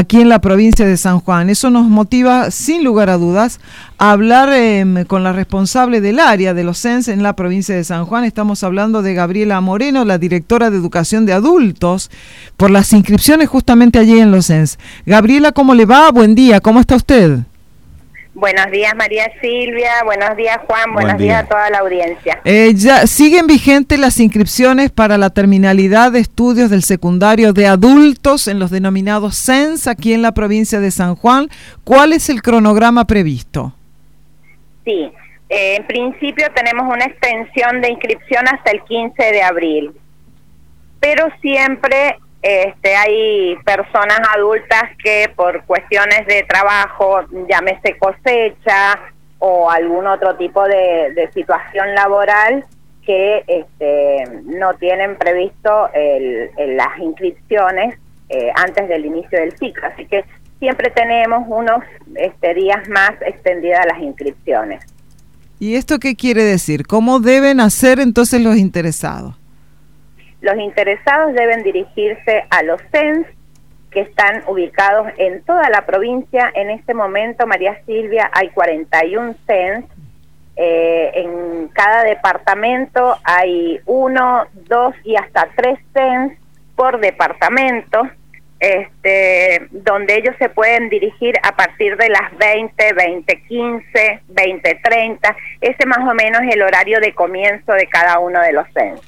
aquí en la provincia de San Juan. Eso nos motiva, sin lugar a dudas, a hablar con la responsable del área de los CENS en la provincia de San Juan. Estamos hablando de Gabriela Moreno, la directora de Educación de Adultos, por las inscripciones justamente allí en los CENS. Gabriela, ¿cómo le va? Buen día, ¿cómo está usted? Buenos días, María Silvia. Buenos días, Juan. Buenos días a toda la audiencia. Ya siguen vigentes las inscripciones para la terminalidad de estudios del secundario de adultos en los denominados CENS aquí en la provincia de San Juan. ¿Cuál es el cronograma previsto? Sí, en principio tenemos una extensión de inscripción hasta el 15 de abril, pero siempre hay personas adultas que por cuestiones de trabajo, llámese cosecha o algún otro tipo de situación laboral, que no tienen previsto las inscripciones antes del inicio del ciclo. Así que siempre tenemos unos días más extendidas las inscripciones. ¿Y esto qué quiere decir? ¿Cómo deben hacer entonces los interesados? Los interesados deben dirigirse a los CENS que están ubicados en toda la provincia. En este momento, María Silvia, hay 41 CENS. En cada departamento hay 1, 2 y hasta 3 CENS por departamento, donde ellos se pueden dirigir a partir de las 20, 20:15, 20:30. Ese más o menos es el horario de comienzo de cada uno de los CENS.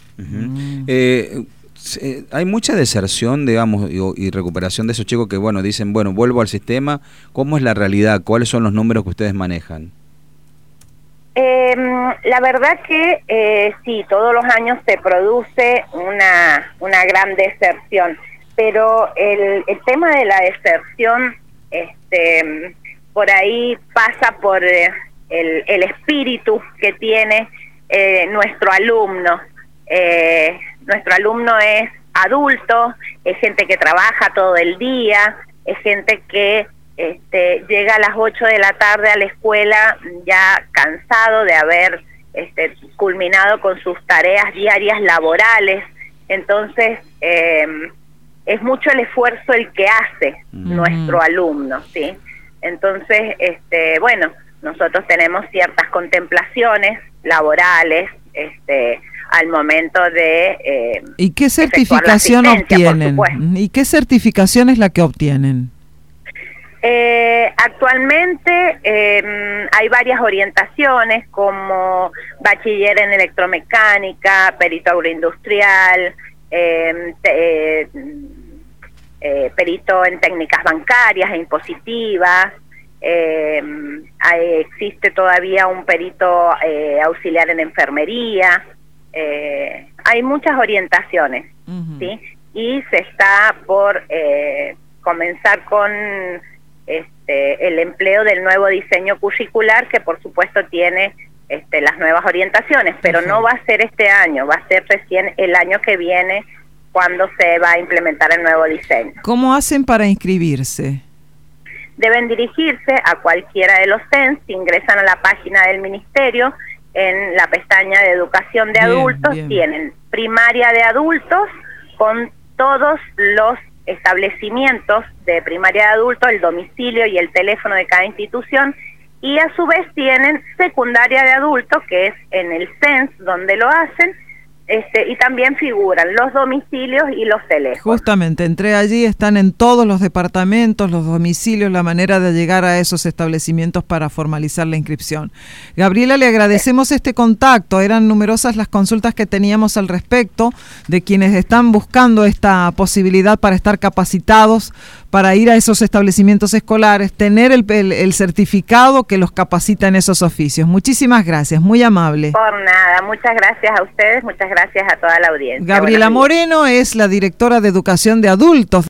Hay mucha deserción, digamos, y recuperación de esos chicos que, dicen, vuelvo al sistema. ¿Cómo es la realidad? ¿Cuáles son los números que ustedes manejan? La verdad que sí, todos los años se produce una gran deserción, pero el tema de la deserción por ahí pasa por el espíritu que tiene nuestro alumno. Nuestro alumno es adulto, es gente que trabaja todo el día, es gente que llega a las 8 de la tarde a la escuela ya cansado de haber culminado con sus tareas diarias laborales. Entonces es mucho el esfuerzo el que hace nuestro alumno, ¿sí? Entonces, nosotros tenemos ciertas contemplaciones laborales al momento de ¿y qué certificación obtienen? ¿Y qué certificación es la que obtienen? Actualmente hay varias orientaciones como bachiller en electromecánica, perito agroindustrial, perito en técnicas bancarias e impositivas. Existe todavía un perito auxiliar en enfermería. Hay muchas orientaciones, ¿sí? Y se está por comenzar con el empleo del nuevo diseño curricular, que por supuesto tiene las nuevas orientaciones, pero no va a ser este año, va a ser recién el año que viene cuando se va a implementar el nuevo diseño. ¿Cómo hacen para inscribirse? Deben dirigirse a cualquiera de los CENS, ingresan a la página del Ministerio, en la pestaña de Educación de Adultos, tienen primaria de adultos con todos los establecimientos de primaria de adultos, el domicilio y el teléfono de cada institución, y a su vez tienen secundaria de adultos, que es en el CENS donde lo hacen, y también figuran los domicilios y los teléfonos. Justamente, entré allí, están en todos los departamentos, los domicilios, la manera de llegar a esos establecimientos para formalizar la inscripción. Gabriela, le agradecemos este contacto. Eran numerosas las consultas que teníamos al respecto de quienes están buscando esta posibilidad para estar capacitados, para ir a esos establecimientos escolares, tener el certificado que los capacita en esos oficios. Muchísimas gracias, muy amable. Por nada, muchas gracias a ustedes, muchas gracias a toda la audiencia. Gabriela Moreno es la directora de Educación de Adultos